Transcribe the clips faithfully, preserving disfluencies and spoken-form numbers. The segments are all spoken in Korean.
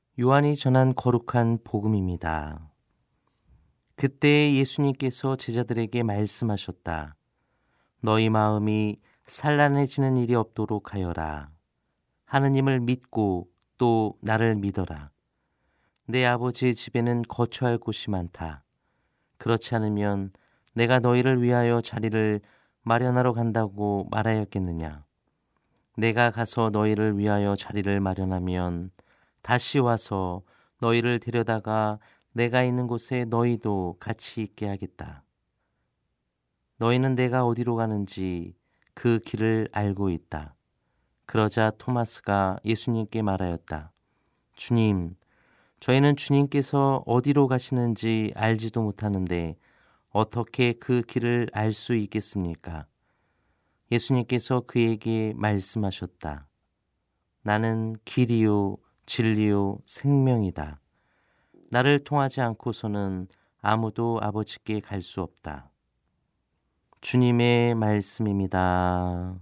요한이 전한 거룩한 복음입니다. 그때 예수님께서 제자들에게 말씀하셨다. 너희 마음이 산란해지는 일이 없도록 하여라. 하느님을 믿고 또 나를 믿어라. 내 아버지의 집에는 거처할 곳이 많다. 그렇지 않으면 내가 너희를 위하여 자리를 마련하러 간다고 말하였겠느냐. 내가 가서 너희를 위하여 자리를 마련하면 다시 와서 너희를 데려다가 내가 있는 곳에 너희도 같이 있게 하겠다. 너희는 내가 어디로 가는지 그 길을 알고 있다. 그러자 토마스가 예수님께 말하였다. 주님, 저희는 주님께서 어디로 가시는지 알지도 못하는데 어떻게 그 길을 알 수 있겠습니까? 예수님께서 그에게 말씀하셨다. 나는 길이요 진리요 생명이다. 나를 통하지 않고서는 아무도 아버지께 갈 수 없다. 주님의 말씀입니다.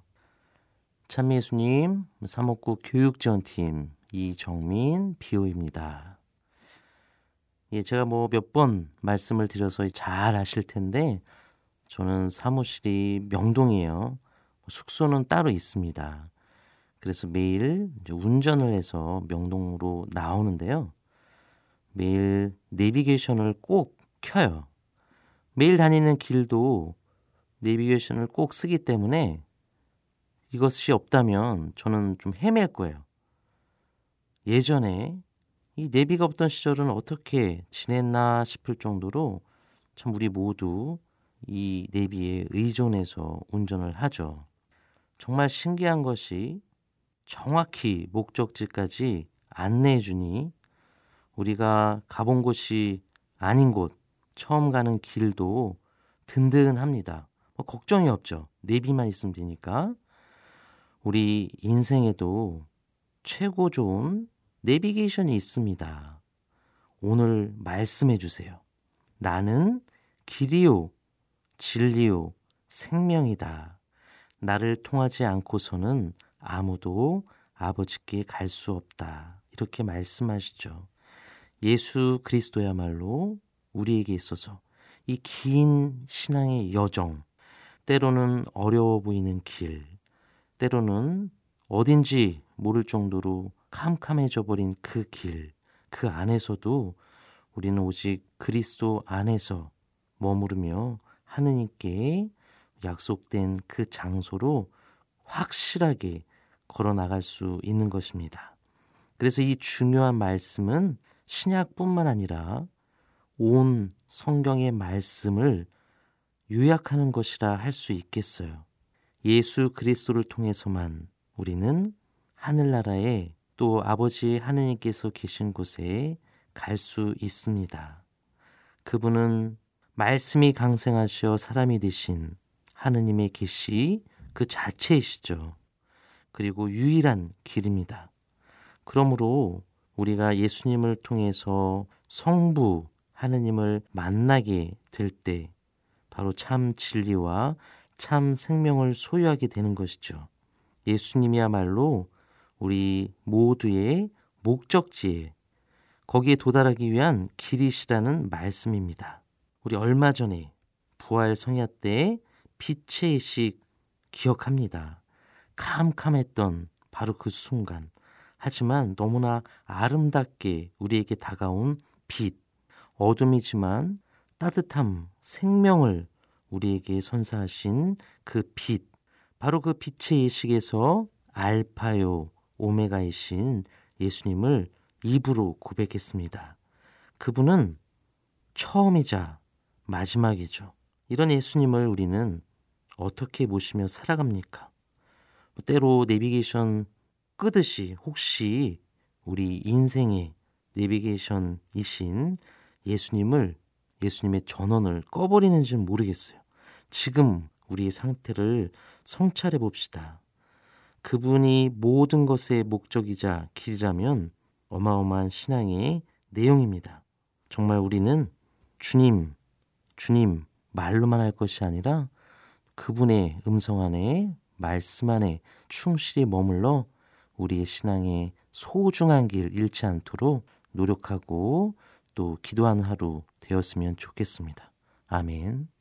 참예수님, 삼옥구 교육지원팀 이정민 비오입니다. 예, 제가 뭐 몇 번 말씀을 드려서 잘 아실 텐데 저는 사무실이 명동이에요. 숙소는 따로 있습니다. 그래서 매일 이제 운전을 해서 명동으로 나오는데요. 매일 내비게이션을 꼭 켜요. 매일 다니는 길도 내비게이션을 꼭 쓰기 때문에 이것이 없다면 저는 좀 헤맬 거예요. 예전에 이 내비가 없던 시절은 어떻게 지냈나 싶을 정도로 참 우리 모두 이 내비에 의존해서 운전을 하죠. 정말 신기한 것이 정확히 목적지까지 안내해 주니 우리가 가본 곳이 아닌 곳, 처음 가는 길도 든든합니다. 뭐 걱정이 없죠. 내비만 있으면 되니까. 우리 인생에도 최고 좋은 내비게이션이 있습니다. 오늘 말씀해 주세요. 나는 길이요, 진리요, 생명이다. 나를 통하지 않고서는 아무도 아버지께 갈 수 없다. 이렇게 말씀하시죠. 예수 그리스도야말로 우리에게 있어서 이 긴 신앙의 여정, 때로는 어려워 보이는 길, 때로는 어딘지 모를 정도로 캄캄해져 버린 그 길, 그 안에서도 우리는 오직 그리스도 안에서 머무르며 하느님께 약속된 그 장소로 확실하게 걸어 나갈 수 있는 것입니다. 그래서 이 중요한 말씀은 신약뿐만 아니라 온 성경의 말씀을 요약하는 것이라 할 수 있겠어요. 예수 그리스도를 통해서만 우리는 하늘나라에 또 아버지 하느님께서 계신 곳에 갈 수 있습니다. 그분은 말씀이 강생하시어 사람이 되신 하느님의 계시 그 자체이시죠. 그리고 유일한 길입니다. 그러므로 우리가 예수님을 통해서 성부 하느님을 만나게 될 때 바로 참 진리와 참 생명을 소유하게 되는 것이죠. 예수님이야말로 우리 모두의 목적지에 거기에 도달하기 위한 길이시라는 말씀입니다. 우리 얼마 전에 부활 성야 때 빛의 의식 기억합니다. 캄캄했던 바로 그 순간. 하지만 너무나 아름답게 우리에게 다가온 빛. 어둠이지만 따뜻함, 생명을 우리에게 선사하신 그 빛. 바로 그 빛의 예식에서 알파요 오메가이신 예수님을 입으로 고백했습니다. 그분은 처음이자 마지막이죠. 이런 예수님을 우리는 어떻게 모시며 살아갑니까? 때로 내비게이션 끄듯이 혹시 우리 인생의 내비게이션이신 예수님을 예수님의 전원을 꺼버리는지는 모르겠어요. 지금 우리의 상태를 성찰해 봅시다. 그분이 모든 것의 목적이자 길이라면 어마어마한 신앙의 내용입니다. 정말 우리는 주님, 주님 말로만 할 것이 아니라 그분의 음성 안에 말씀 안에 충실히 머물러 우리의 신앙의 소중한 길 잃지 않도록 노력하고 또 기도하는 하루 되었으면 좋겠습니다. 아멘.